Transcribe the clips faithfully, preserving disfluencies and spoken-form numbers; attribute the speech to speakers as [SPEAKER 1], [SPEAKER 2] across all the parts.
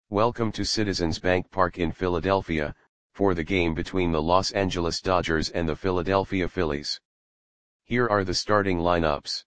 [SPEAKER 1] Welcome to Citizens Bank Park in Philadelphia, for the game between the Los Angeles Dodgers and the Philadelphia Phillies. Here are the starting lineups.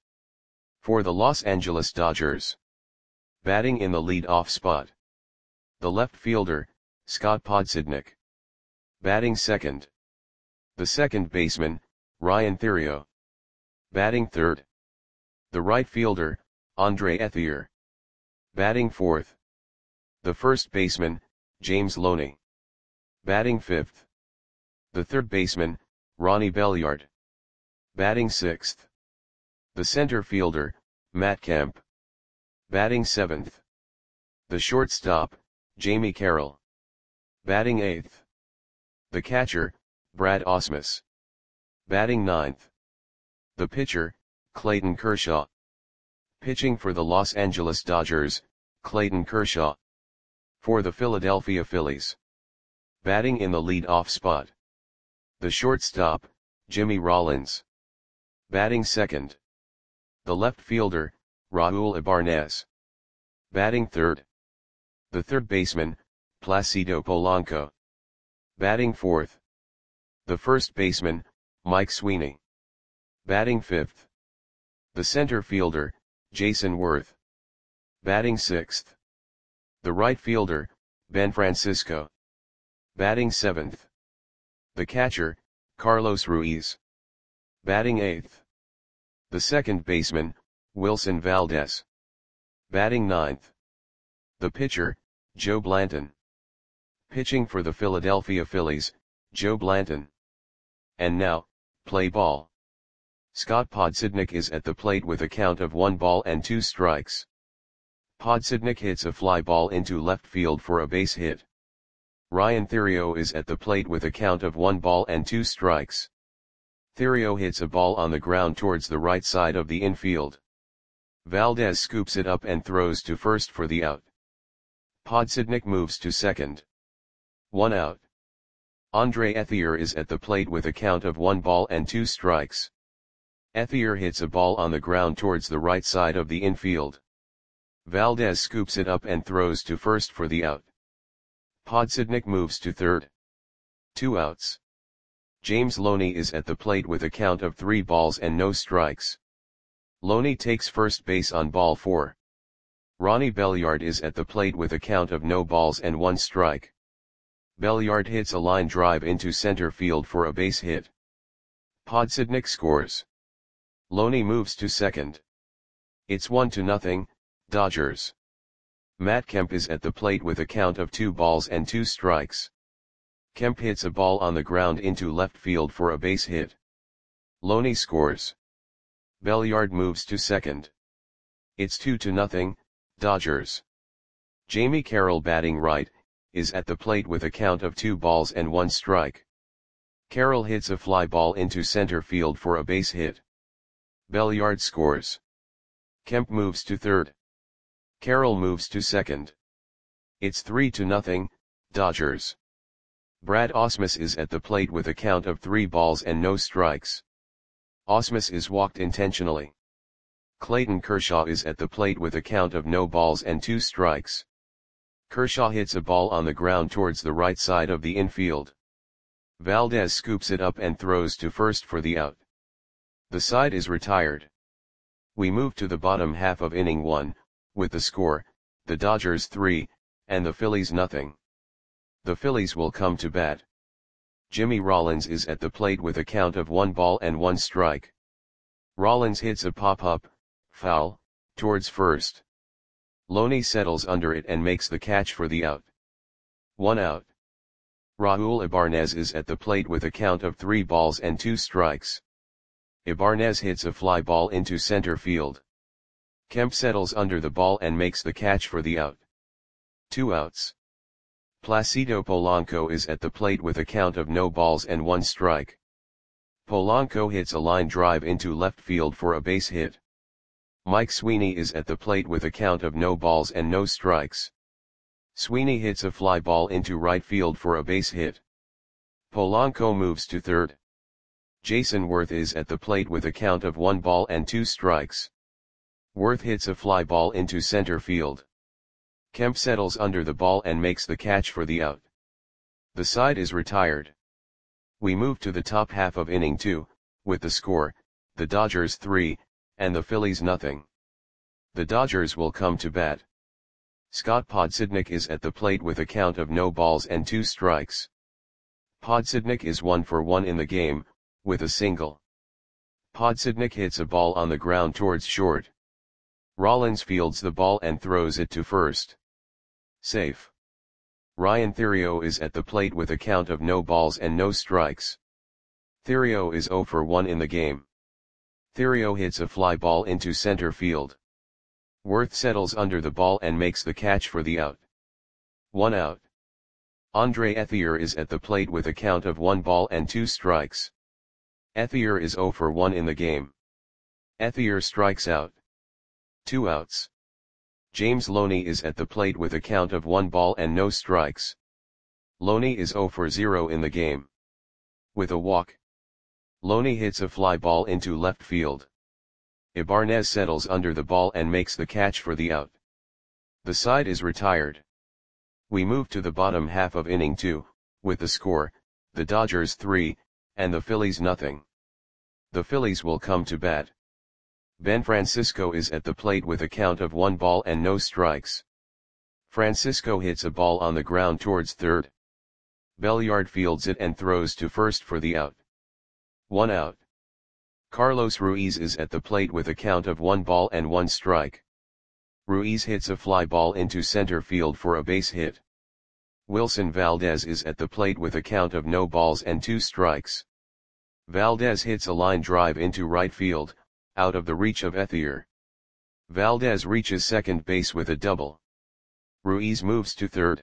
[SPEAKER 1] For the Los Angeles Dodgers. Batting in the lead-off spot. The left fielder, Scott Podsednik. Batting second. The second baseman, Ryan Theriot. Batting third. The right fielder, Andre Ethier. Batting fourth. The first baseman, James Loney. Batting fifth. The third baseman, Ronnie Belliard. Batting sixth. The center fielder, Matt Kemp. Batting seventh. The shortstop, Jamie Carroll. Batting eighth. The catcher, Brad Ausmus. Batting ninth. The pitcher, Clayton Kershaw. Pitching for the Los Angeles Dodgers, Clayton Kershaw. For the Philadelphia Phillies. Batting in the lead-off spot. The shortstop, Jimmy Rollins. Batting second. The left fielder, Raul Ibanez. Batting third. The third baseman, Placido Polanco. Batting fourth. The first baseman, Mike Sweeney. Batting fifth. The center fielder, Jason Worth. Batting sixth. The right fielder, Ben Francisco. Batting seventh. The catcher, Carlos Ruiz. Batting eighth. The second baseman, Wilson Valdez. Batting ninth. The pitcher, Joe Blanton. Pitching for the Philadelphia Phillies, Joe Blanton. And now, play ball. Scott Podsednik is at the plate with a count of one ball and two strikes. Podsednik hits a fly ball into left field for a base hit. Ryan Theriot is at the plate with a count of one ball and two strikes. Theriot hits a ball on the ground towards the right side of the infield. Valdez scoops it up and throws to first for the out. Podsednik moves to second. One out. Andre Ethier is at the plate with a count of one ball and two strikes. Ethier hits a ball on the ground towards the right side of the infield. Valdez scoops it up and throws to first for the out. Podsednik moves to third. Two outs. James Loney is at the plate with a count of three balls and no strikes. Loney takes first base on ball four. Ronnie Belliard is at the plate with a count of no balls and one strike. Belliard hits a line drive into center field for a base hit. Podsednik scores. Loney moves to second. It's one to nothing, Dodgers. Matt Kemp is at the plate with a count of two balls and two strikes. Kemp hits a ball on the ground into left field for a base hit. Loney scores. Belliard moves to second. It's two to nothing, Dodgers. Jamie Carroll, batting right, is at the plate with a count of two balls and one strike. Carroll hits a fly ball into center field for a base hit. Belliard scores. Kemp moves to third. Carroll moves to second. It's three to nothing, Dodgers. Brad Ausmus is at the plate with a count of three balls and no strikes. Ausmus is walked intentionally. Clayton Kershaw is at the plate with a count of no balls and two strikes. Kershaw hits a ball on the ground towards the right side of the infield. Valdez scoops it up and throws to first for the out. The side is retired. We move to the bottom half of inning one, with the score, the Dodgers three, and the Phillies nothing. The Phillies will come to bat. Jimmy Rollins is at the plate with a count of one ball and one strike. Rollins hits a pop-up, foul, towards first. Loney settles under it and makes the catch for the out. One out. Raul Ibanez is at the plate with a count of three balls and two strikes. Ibanez hits a fly ball into center field. Kemp settles under the ball and makes the catch for the out. Two outs. Placido Polanco is at the plate with a count of no balls and one strike. Polanco hits a line drive into left field for a base hit. Mike Sweeney is at the plate with a count of no balls and no strikes. Sweeney hits a fly ball into right field for a base hit. Polanco moves to third. Jason Worth is at the plate with a count of one ball and two strikes. Worth hits a fly ball into center field. Kemp settles under the ball and makes the catch for the out. The side is retired. We move to the top half of inning two, with the score, the Dodgers three, and the Phillies nothing. The Dodgers will come to bat. Scott Podsednik is at the plate with a count of no balls and two strikes. Podsednik is one for one in the game, with a single. Podsednik hits a ball on the ground towards short. Rollins fields the ball and throws it to first. Safe. Ryan Theriot is at the plate with a count of no balls and no strikes. Theriot is zero for one in the game. Theriot hits a fly ball into center field. Worth settles under the ball and makes the catch for the out. One out. Andre Ethier is at the plate with a count of one ball and two strikes. Ethier is zero for one in the game. Ethier strikes out. Two outs. James Loney is at the plate with a count of one ball and no strikes. Loney is zero for zero in the game. With a walk. Loney hits a fly ball into left field. Ibanez settles under the ball and makes the catch for the out. The side is retired. We move to the bottom half of inning two, with the score, the Dodgers three, and the Phillies nothing. The Phillies will come to bat. Ben Francisco is at the plate with a count of one ball and no strikes. Francisco hits a ball on the ground towards third. Belliard fields it and throws to first for the out. One out. Carlos Ruiz is at the plate with a count of one ball and one strike. Ruiz hits a fly ball into center field for a base hit. Wilson Valdez is at the plate with a count of no balls and two strikes. Valdez hits a line drive into right field, out of the reach of Ethier. Valdez reaches second base with a double. Ruiz moves to third.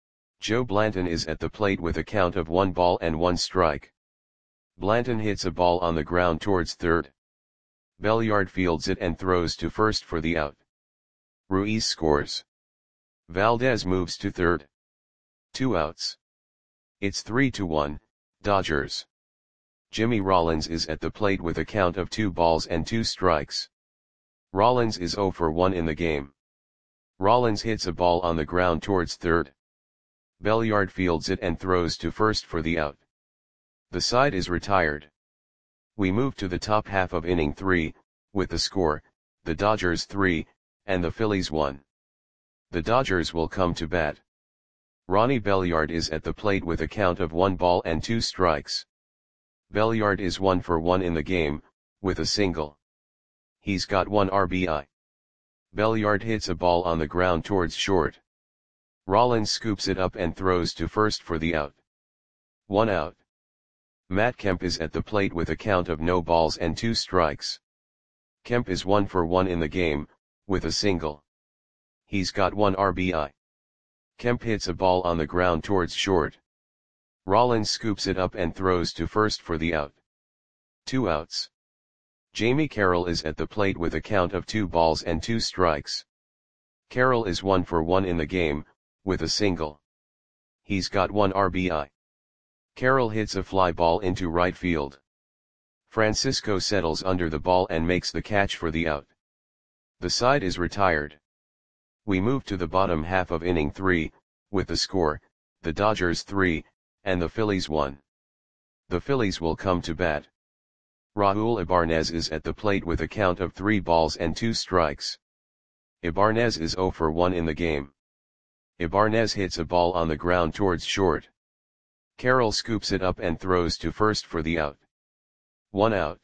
[SPEAKER 1] Joe Blanton is at the plate with a count of one ball and one strike. Blanton hits a ball on the ground towards third. Belliard fields it and throws to first for the out. Ruiz scores. Valdez moves to third. Two outs. It's three to one, Dodgers. Jimmy Rollins is at the plate with a count of two balls and two strikes. Rollins is zero for one in the game. Rollins hits a ball on the ground towards third. Belliard fields it and throws to first for the out. The side is retired. We move to the top half of inning three, with the score, the Dodgers three, and the Phillies one. The Dodgers will come to bat. Ronnie Belliard is at the plate with a count of one ball and two strikes. Belliard is one for one in the game, with a single. He's got one R B I. Belliard hits a ball on the ground towards short. Rollins scoops it up and throws to first for the out. One out. Matt Kemp is at the plate with a count of no balls and two strikes. Kemp is one for one in the game, with a single. He's got one R B I. Kemp hits a ball on the ground towards short. Rollins scoops it up and throws to first for the out. Two outs. Jamie Carroll is at the plate with a count of two balls and two strikes. Carroll is one for one in the game, with a single. He's got one R B I. Carroll hits a fly ball into right field. Francisco settles under the ball and makes the catch for the out. The side is retired. We move to the bottom half of inning three, with the score, the Dodgers three, and the Phillies one. The Phillies will come to bat. Raul Ibanez is at the plate with a count of three balls and two strikes. Ibanez is zero for one in the game. Ibanez hits a ball on the ground towards short. Carroll scoops it up and throws to first for the out. One out.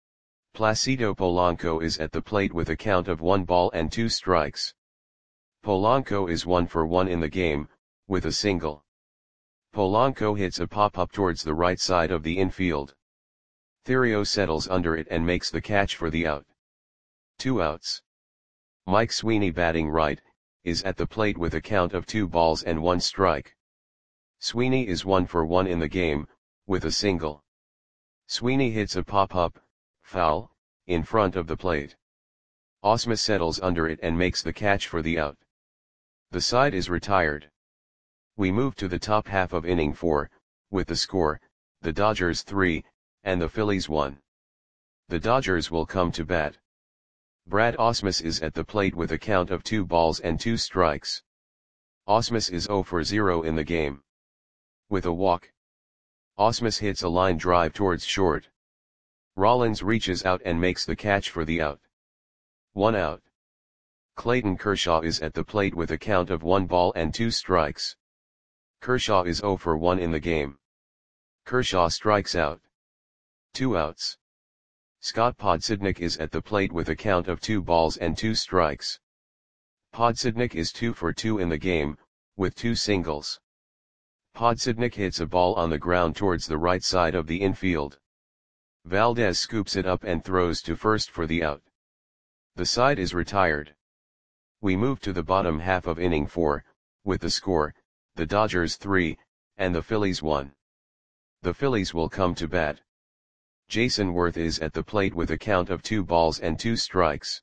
[SPEAKER 1] Placido Polanco is at the plate with a count of one ball and two strikes. Polanco is one for one in the game, with a single. Polanco hits a pop-up towards the right side of the infield. Theriot settles under it and makes the catch for the out. Two outs. Mike Sweeney, batting right, is at the plate with a count of two balls and one strike. Sweeney is one for one in the game, with a single. Sweeney hits a pop-up, foul, in front of the plate. Osma settles under it and makes the catch for the out. The side is retired. We move to the top half of inning four, with the score, the Dodgers three, and the Phillies one. The Dodgers will come to bat. Brad Ausmus is at the plate with a count of two balls and two strikes. Ausmus is zero for zero in the game. With a walk, Ausmus hits a line drive towards short. Rollins reaches out and makes the catch for the out. One out. Clayton Kershaw is at the plate with a count of one ball and two strikes. Kershaw is zero for one in the game. Kershaw strikes out. Two outs. Scott Podsednik is at the plate with a count of two balls and two strikes. Podsednik is two for two in the game, with two singles. Podsednik hits a ball on the ground towards the right side of the infield. Valdez scoops it up and throws to first for the out. The side is retired. We move to the bottom half of inning four, with the score, the Dodgers three, and the Phillies one. The Phillies will come to bat. Jason Worth is at the plate with a count of two balls and two strikes.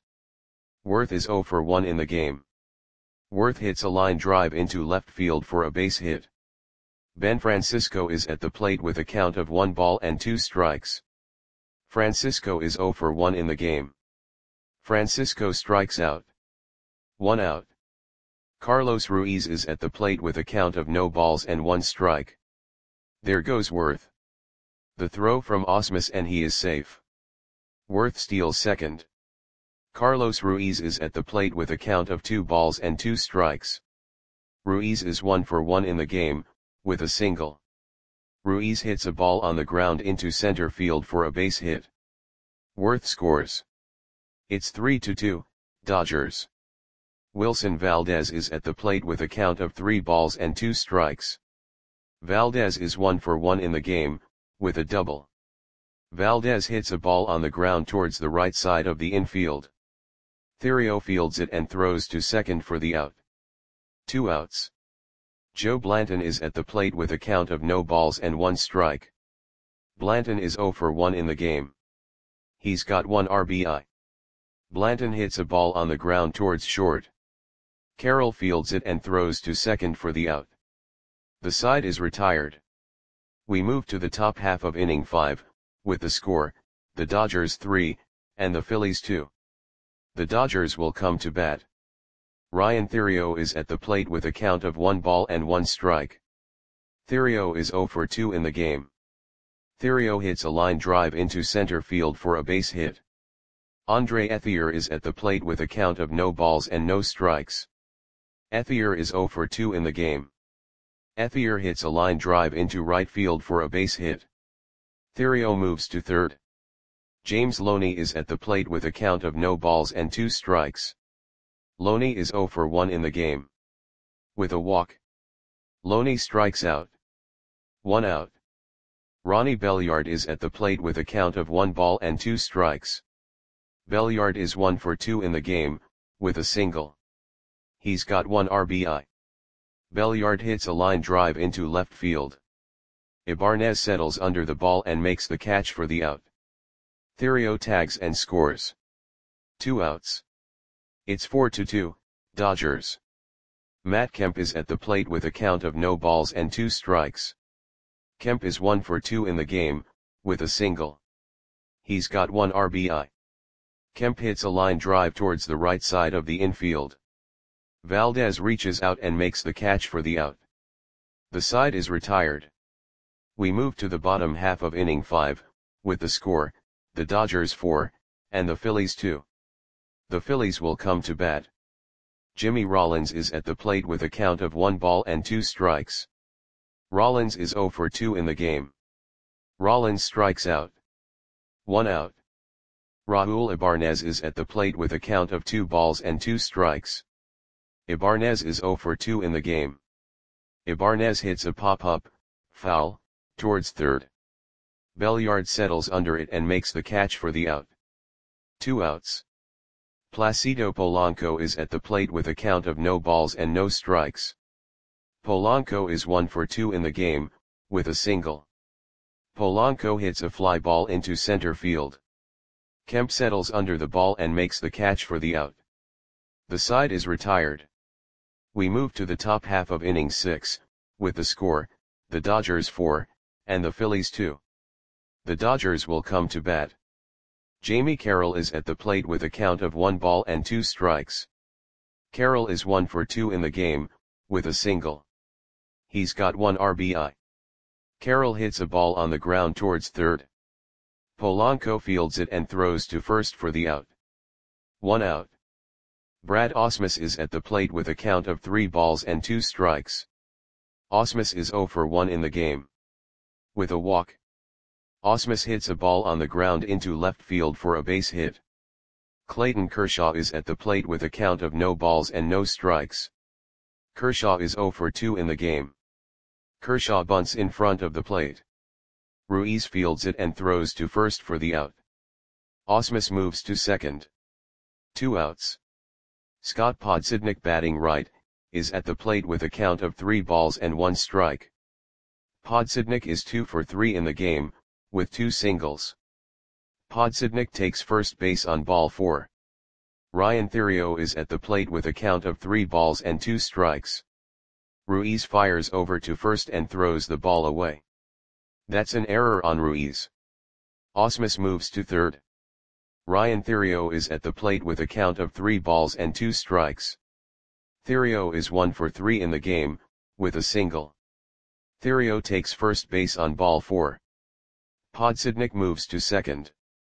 [SPEAKER 1] Worth is zero for one in the game. Worth hits a line drive into left field for a base hit. Ben Francisco is at the plate with a count of one ball and two strikes. Francisco is zero for one in the game. Francisco strikes out. One out. Carlos Ruiz is at the plate with a count of no balls and one strike. There goes Worth. The throw from Ausmus and he is safe. Worth steals second. Carlos Ruiz is at the plate with a count of two balls and two strikes. Ruiz is one for one in the game, with a single. Ruiz hits a ball on the ground into center field for a base hit. Worth scores. It's three to two, Dodgers. Wilson Valdez is at the plate with a count of three balls and two strikes. Valdez is one for one in the game, with a double. Valdez hits a ball on the ground towards the right side of the infield. Theriot fields it and throws to second for the out. Two outs. Joe Blanton is at the plate with a count of no balls and one strike. Blanton is zero for one in the game. He's got one R B I. Blanton hits a ball on the ground towards short. Carroll fields it and throws to second for the out. The side is retired. We move to the top half of inning five, with the score, the Dodgers three, and the Phillies two. The Dodgers will come to bat. Ryan Theriot is at the plate with a count of one ball and one strike. Theriot is zero for two in the game. Theriot hits a line drive into center field for a base hit. Andre Ethier is at the plate with a count of no balls and no strikes. Ethier is zero for two in the game. Ethier hits a line drive into right field for a base hit. Theriot moves to third. James Loney is at the plate with a count of no balls and two strikes. Loney is zero for one in the game. With a walk, Loney strikes out. One out. Ronnie Belliard is at the plate with a count of one ball and two strikes. Belliard is one for two in the game, with a single. He's got one R B I. Belliard hits a line drive into left field. Ibanez settles under the ball and makes the catch for the out. Theriot tags and scores. Two outs. It's four to two, Dodgers. Matt Kemp is at the plate with a count of no balls and two strikes. Kemp is one for two in the game, with a single. He's got one R B I. Kemp hits a line drive towards the right side of the infield. Valdez reaches out and makes the catch for the out. The side is retired. We move to the bottom half of inning five, with the score, the Dodgers four, and the Phillies two. The Phillies will come to bat. Jimmy Rollins is at the plate with a count of one ball and two strikes. Rollins is zero for two in the game. Rollins strikes out. One out. Raul Ibanez is at the plate with a count of two balls and two strikes. Ibanez is zero for two in the game. Ibanez hits a pop-up, foul, towards third. Belliard settles under it and makes the catch for the out. Two outs. Placido Polanco is at the plate with a count of no balls and no strikes. Polanco is one for two in the game, with a single. Polanco hits a fly ball into center field. Kemp settles under the ball and makes the catch for the out. The side is retired. We move to the top half of inning six, with the score, the Dodgers four, and the Phillies two. The Dodgers will come to bat. Jamie Carroll is at the plate with a count of one ball and two strikes. Carroll is one for two in the game, with a single. He's got one R B I. Carroll hits a ball on the ground towards third. Polanco fields it and throws to first for the out. One out. Brad Ausmus is at the plate with a count of three balls and two strikes. Ausmus is zero for one in the game. With a walk. Ausmus hits a ball on the ground into left field for a base hit. Clayton Kershaw is at the plate with a count of no balls and no strikes. Kershaw is zero for two in the game. Kershaw bunts in front of the plate. Ruiz fields it and throws to first for the out. Ausmus moves to second. Two outs. Scott Podsednik, batting right, is at the plate with a count of three balls and one strike. Podsednik is two for three in the game, with two singles. Podsednik takes first base on ball four. Ryan Theriot is at the plate with a count of three balls and two strikes. Ruiz fires over to first and throws the ball away. That's an error on Ruiz. Ausmus moves to third. Ryan Theriot is at the plate with a count of three balls and two strikes. Theriot is one for three in the game, with a single. Theriot takes first base on ball four. Podsednik moves to second.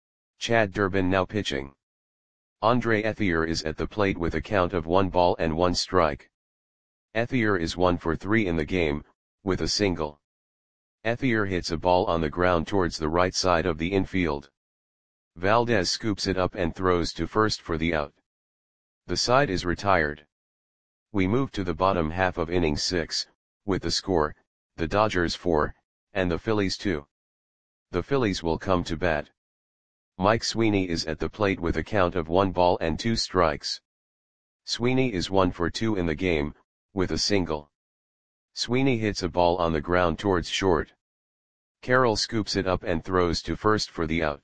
[SPEAKER 1] Chad Durbin now pitching. Andre Ethier is at the plate with a count of one ball and one strike. Ethier is one for three in the game, with a single. Ethier hits a ball on the ground towards the right side of the infield. Valdez scoops it up and throws to first for the out. The side is retired. We move to the bottom half of inning six, with the score, the Dodgers four, and the Phillies two. The Phillies will come to bat. Mike Sweeney is at the plate with a count of one ball and two strikes. Sweeney is one for two in the game, with a single. Sweeney hits a ball on the ground towards short. Carroll scoops it up and throws to first for the out.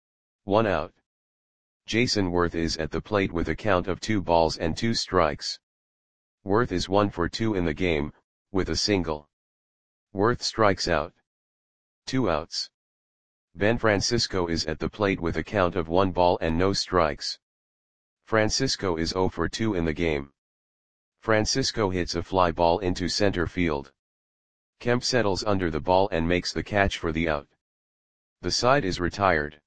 [SPEAKER 1] One out. Jason Worth is at the plate with a count of two balls and two strikes. Worth is one for two in the game, with a single. Worth strikes out. Two outs. Ben Francisco is at the plate with a count of one ball and no strikes. Francisco is zero for two in the game. Francisco hits a fly ball into center field. Kemp settles under the ball and makes the catch for the out. The side is retired.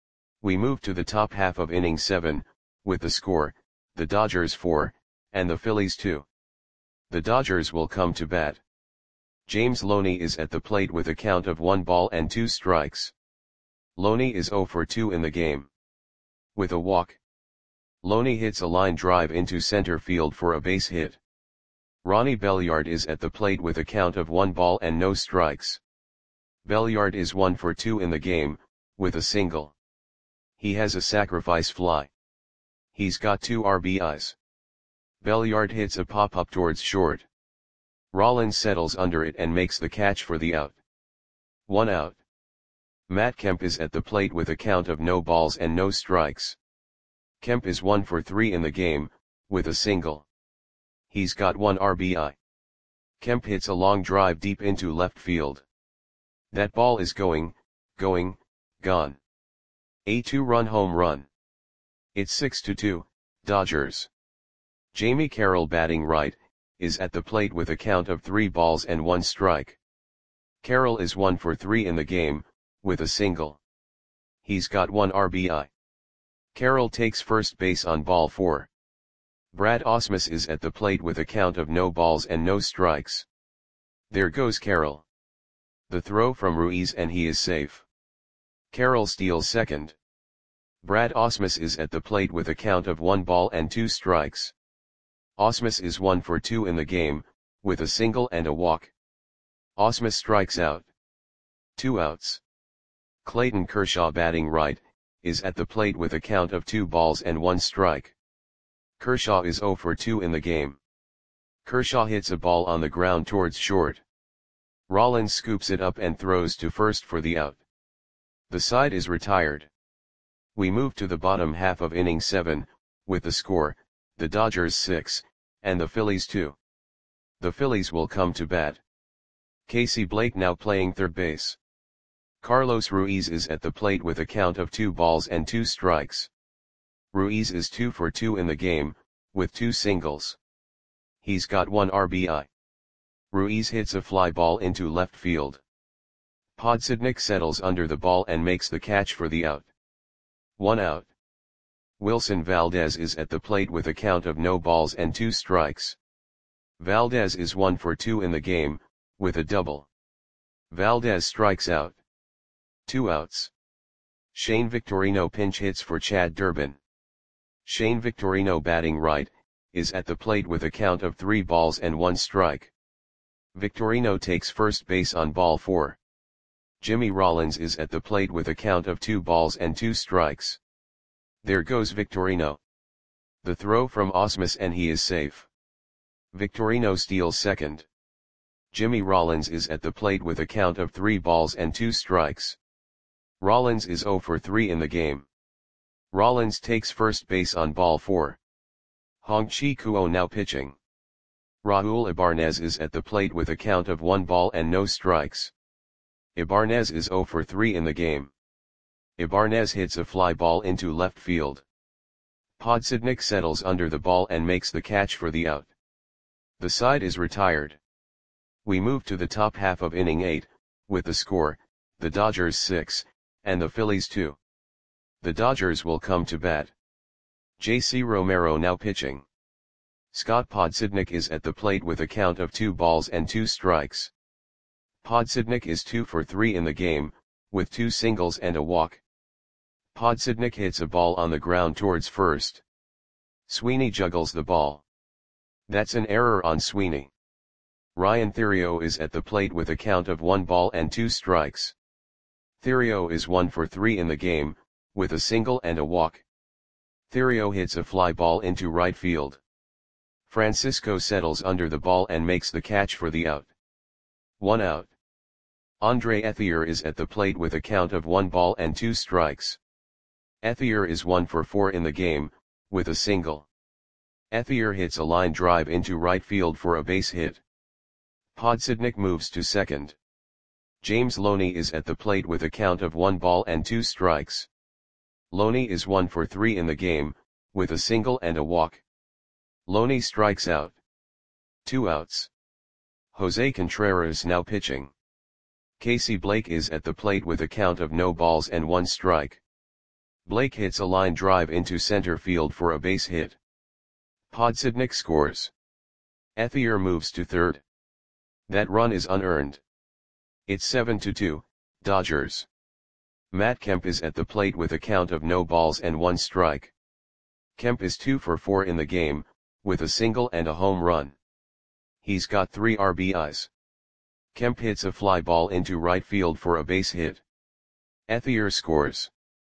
[SPEAKER 1] We move to the top half of inning seven, with the score, the Dodgers four, and the Phillies two. The Dodgers will come to bat. James Loney is at the plate with a count of one ball and two strikes. Loney is zero for two in the game. With a walk. Loney hits a line drive into center field for a base hit. Ronnie Belliard is at the plate with a count of one ball and no strikes. Belliard is one for two in the game, with a single. He has a sacrifice fly. He's got two R B Is. Belliard hits a pop-up towards short. Rollins settles under it and makes the catch for the out. One out. Matt Kemp is at the plate with a count of no balls and no strikes. Kemp is one for three in the game, with a single. He's got one R B I. Kemp hits a long drive deep into left field. That ball is going, going, gone. A two-run home run. It's six to two, Dodgers. Jamie Carroll, batting right, is at the plate with a count of three balls and one strike. Carroll is one for three in the game, with a single. He's got one R B I. Carroll takes first base on ball four. Brad Ausmus is at the plate with a count of no balls and no strikes. There goes Carroll. The throw from Ruiz and he is safe. Carroll steals second. Brad Ausmus is at the plate with a count of one ball and two strikes. Ausmus is one for two in the game, with a single and a walk. Ausmus strikes out. Two outs. Clayton Kershaw, batting right, is at the plate with a count of two balls and one strike. Kershaw is zero for two in the game. Kershaw hits a ball on the ground towards short. Rollins scoops it up and throws to first for the out. The side is retired. We move to the bottom half of inning seven, with the score, the Dodgers six, and the Phillies two. The Phillies will come to bat. Casey Blake now playing third base. Carlos Ruiz is at the plate with a count of two balls and two strikes. Ruiz is two for two in the game, with two singles. He's got one R B I. Ruiz hits a fly ball into left field. Podsednik settles under the ball and makes the catch for the out. One out. Wilson Valdez is at the plate with a count of no balls and two strikes. Valdez is one for two in the game, with a double. Valdez strikes out. Two outs. Shane Victorino pinch hits for Chad Durbin. Shane Victorino, batting right, is at the plate with a count of three balls and one strike. Victorino takes first base on ball four. Jimmy Rollins is at the plate with a count of two balls and two strikes. There goes Victorino. The throw from Ausmus and he is safe. Victorino steals second. Jimmy Rollins is at the plate with a count of three balls and two strikes. Rollins is zero for three in the game. Rollins takes first base on ball four. Hong-Chi Kuo now pitching. Raul Ibanez is at the plate with a count of one ball and no strikes. Ibanez is zero for three in the game. Ibanez hits a fly ball into left field. Podsednik settles under the ball and makes the catch for the out. The side is retired. We move to the top half of inning eight, with the score, the Dodgers six, and the Phillies two. The Dodgers will come to bat. J C Romero now pitching. Scott Podsednik is at the plate with a count of two balls and two strikes. Podsednik is two for three in the game, with two singles and a walk. Podsednik hits a ball on the ground towards first. Sweeney juggles the ball. That's an error on Sweeney. Ryan Theriot is at the plate with a count of one ball and two strikes. Theriot is one for three in the game, with a single and a walk. Theriot hits a fly ball into right field. Francisco settles under the ball and makes the catch for the out. One out. Andre Ethier is at the plate with a count of one ball and two strikes. Ethier is one for four in the game, with a single. Ethier hits a line drive into right field for a base hit. Podsednik moves to second. James Loney is at the plate with a count of one ball and two strikes. Loney is one for three in the game, with a single and a walk. Loney strikes out. Two outs. Jose Contreras now pitching. Casey Blake is at the plate with a count of no balls and one strike. Blake hits a line drive into center field for a base hit. Podsednik scores. Ethier moves to third. That run is unearned. It's seven to two, Dodgers. Matt Kemp is at the plate with a count of no balls and one strike. Kemp is two for four in the game, with a single and a home run. He's got three R B Is. Kemp hits a fly ball into right field for a base hit. Ethier scores.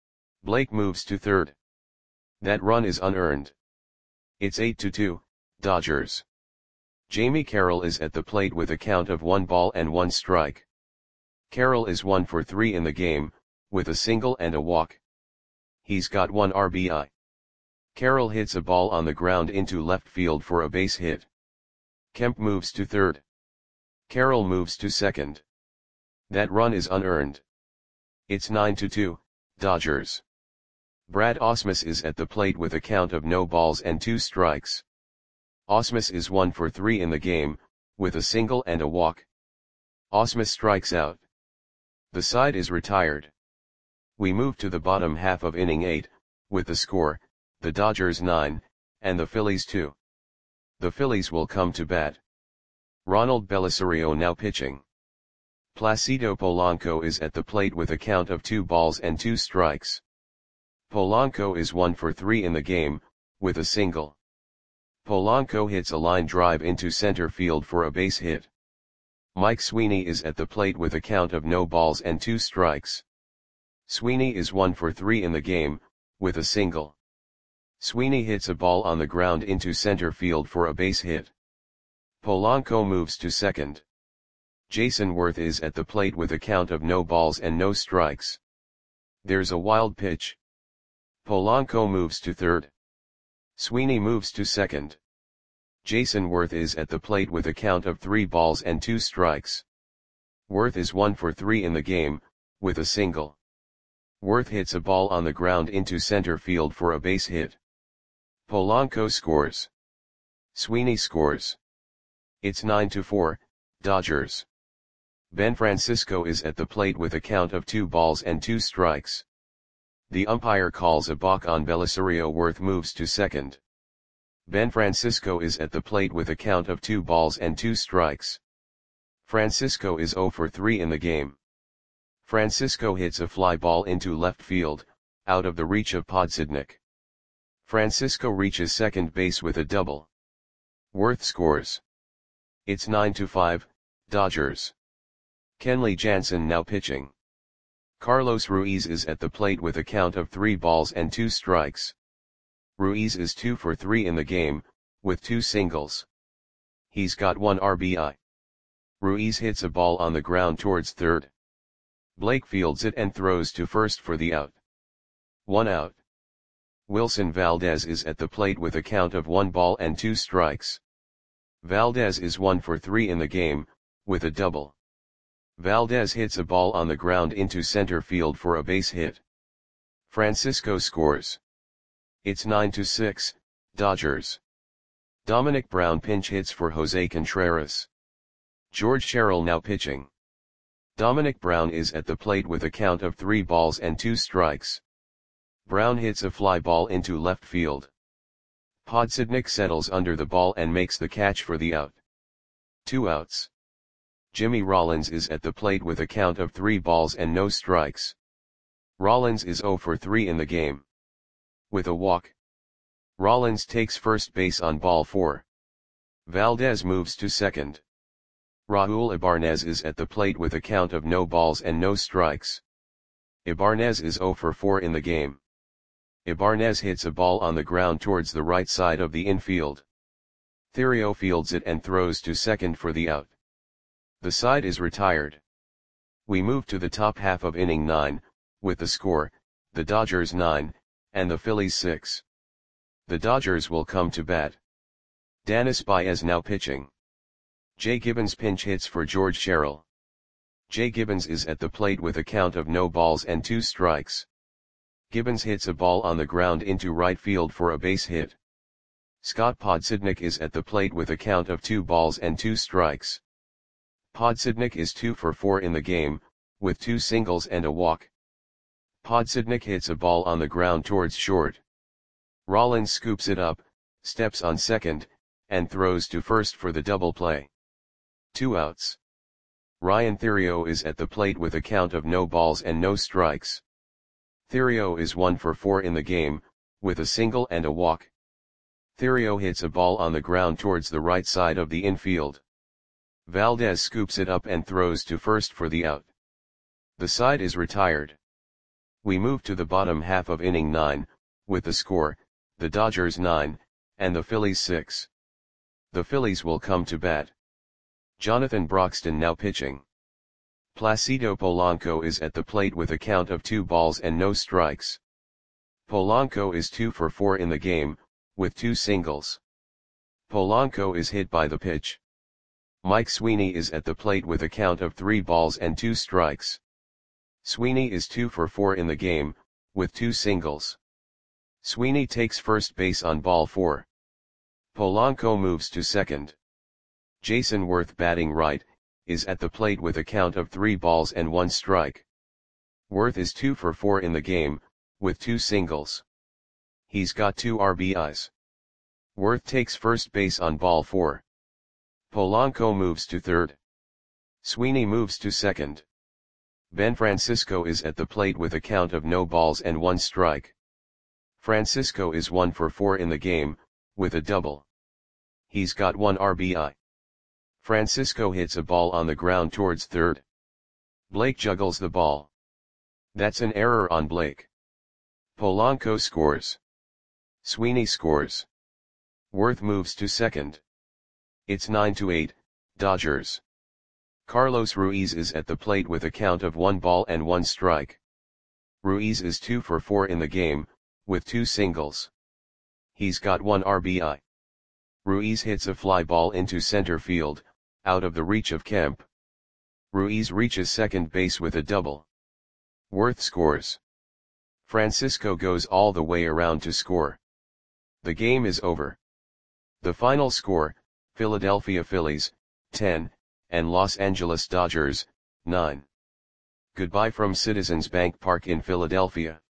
[SPEAKER 1] Blake moves to third. That run is unearned. It's eight to two, Dodgers. Jamie Carroll is at the plate with a count of one ball and one strike. Carroll is one for three in the game, with a single and a walk. He's got one R B I. Carroll hits a ball on the ground into left field for a base hit. Kemp moves to third. Carroll moves to second. That run is unearned. It's nine to two, Dodgers. Brad Ausmus is at the plate with a count of no balls and two strikes. Ausmus is one for three in the game, with a single and a walk. Ausmus strikes out. The side is retired. We move to the bottom half of inning eight, with the score, the Dodgers nine, and the Phillies two. The Phillies will come to bat. Ronald Belisario now pitching. Placido Polanco is at the plate with a count of two balls and two strikes. Polanco is one for three in the game, with a single. Polanco hits a line drive into center field for a base hit. Mike Sweeney is at the plate with a count of no balls and two strikes. Sweeney is one for three in the game, with a single. Sweeney hits a ball on the ground into center field for a base hit. Polanco moves to second. Jason Worth is at the plate with a count of no balls and no strikes. There's a wild pitch. Polanco moves to third. Sweeney moves to second. Jason Worth is at the plate with a count of three balls and two strikes. Worth is one for three in the game, with a single. Worth hits a ball on the ground into center field for a base hit. Polanco scores. Sweeney scores. It's nine to four, Dodgers. Ben Francisco is at the plate with a count of two balls and two strikes. The umpire calls a balk on Belisario. Worth moves to second. Ben Francisco is at the plate with a count of two balls and two strikes. Francisco is zero for three in the game. Francisco hits a fly ball into left field, out of the reach of Podsednik. Francisco reaches second base with a double. Worth scores. It's nine to five, Dodgers. Kenley Jansen now pitching. Carlos Ruiz is at the plate with a count of three balls and two strikes. Ruiz is two for three in the game, with two singles. He's got one R B I. Ruiz hits a ball on the ground towards third. Blake fields it and throws to first for the out. One out. Wilson Valdez is at the plate with a count of one ball and two strikes. Valdez is one for three in the game, with a double. Valdez hits a ball on the ground into center field for a base hit. Francisco scores. It's nine to six, Dodgers. Dominic Brown pinch hits for Jose Contreras. George Sherrill now pitching. Dominic Brown is at the plate with a count of three balls and two strikes. Brown hits a fly ball into left field. Podsednik settles under the ball and makes the catch for the out. Two outs. Jimmy Rollins is at the plate with a count of three balls and no strikes. Rollins is zero for three in the game. With a walk. Rollins takes first base on ball four. Valdez moves to second. Raul Ibanez is at the plate with a count of no balls and no strikes. Ibanez is zero for four in the game. Ibanez hits a ball on the ground towards the right side of the infield. Theriot fields it and throws to second for the out. The side is retired. We move to the top half of inning nine, with the score, the Dodgers nine, and the Phillies six. The Dodgers will come to bat. Danis Baez now pitching. Jay Gibbons pinch hits for George Sherrill. Jay Gibbons is at the plate with a count of no balls and two strikes. Gibbons hits a ball on the ground into right field for a base hit. Scott Podsednik is at the plate with a count of two balls and two strikes. Podsednik is two for four in the game, with two singles and a walk. Podsednik hits a ball on the ground towards short. Rollins scoops it up, steps on second, and throws to first for the double play. Two outs. Ryan Theriot is at the plate with a count of no balls and no strikes. Theriot is one for four in the game, with a single and a walk. Theriot hits a ball on the ground towards the right side of the infield. Valdez scoops it up and throws to first for the out. The side is retired. We move to the bottom half of inning nine, with the score, the Dodgers nine, and the Phillies six. The Phillies will come to bat. Jonathan Broxton now pitching. Placido Polanco is at the plate with a count of two balls and no strikes. Polanco is two for four in the game, with two singles. Polanco is hit by the pitch. Mike Sweeney is at the plate with a count of three balls and two strikes. Sweeney is two for four in the game, with two singles. Sweeney takes first base on ball four. Polanco moves to second. Jason Worth batting right, is at the plate with a count of three balls and one strike. Worth is two for four in the game, with two singles. He's got two R B Is. Worth takes first base on ball four. Polanco moves to third. Sweeney moves to second. Ben Francisco is at the plate with a count of no balls and one strike. Francisco is one for four in the game, with a double. He's got one R B I. Francisco hits a ball on the ground towards third. Blake juggles the ball. That's an error on Blake. Polanco scores. Sweeney scores. Worth moves to second. It's nine to eight, Dodgers. Carlos Ruiz is at the plate with a count of one ball and one strike. Ruiz is two for four in the game, with two singles. He's got one R B I. Ruiz hits a fly ball into center field, out of the reach of Kemp. Ruiz reaches second base with a double. Worth scores. Francisco goes all the way around to score. The game is over. The final score, Philadelphia Phillies, ten, and Los Angeles Dodgers, nine. Goodbye from Citizens Bank Park in Philadelphia.